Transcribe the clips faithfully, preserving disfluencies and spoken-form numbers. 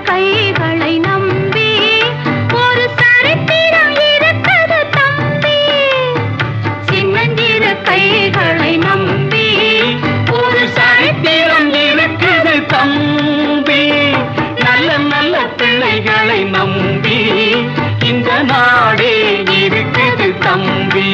கைகளை நம்பி ஒரு சரித்திரம் இருக்குது தம்பி. சின்னஞ்சிறு கைகளை நம்பி ஒரு சரித்திரம் இருக்குது தம்பி. நல்ல நல்ல பிள்ளைகளை நம்பி இந்த நாடே இருக்குது தம்பி.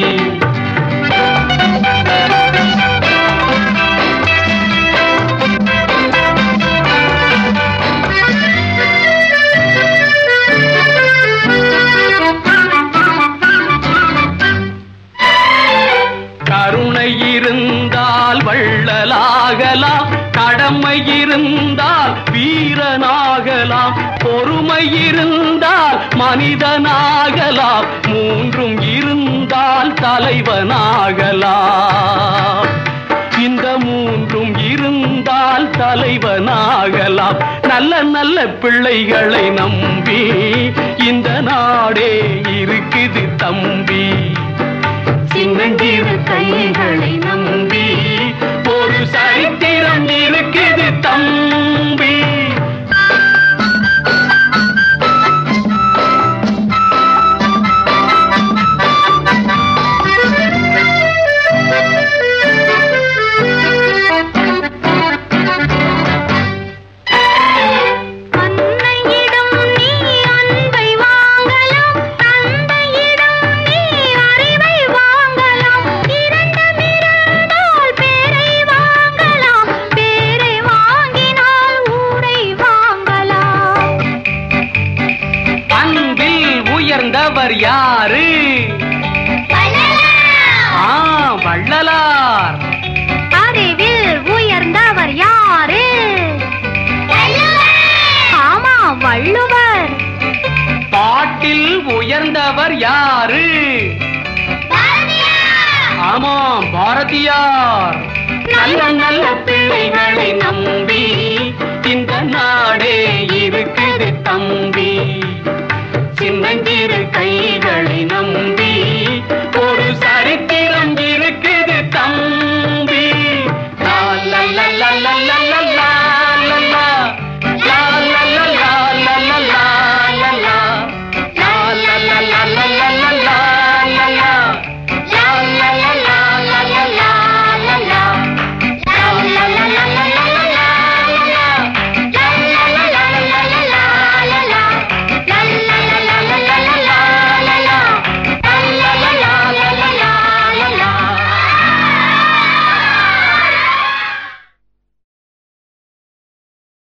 கருணை இருந்தால் வள்ளலாகலாம், கடமை இருந்தால் வீரனாகலாம், பொறுமை இருந்தால் மனிதனாகலாம், மூன்றும் இருந்தால் தலைவனாகலாம். இந்த மூன்றும் இருந்தால் தலைவனாகலாம். நல்ல நல்ல பிள்ளைகளை நம்பி இந்த நாடே இருக்குது தம்பி. சின்னஞ்சிறு கைகளை நம்பி ஒரு சரித்திரம் இருக்குது தம்பி. உயர்ந்தவர் யாரு? ஆ, வள்ளலார். அறிவில் உயர்ந்தவர் யாரு? ஆமா, வள்ளுவர். பாட்டில் உயர்ந்தவர் யாரு? ஆமா, பாரதியார். நல்ல நல்ல பிள்ளைகளை நம்பி இந்த நாடே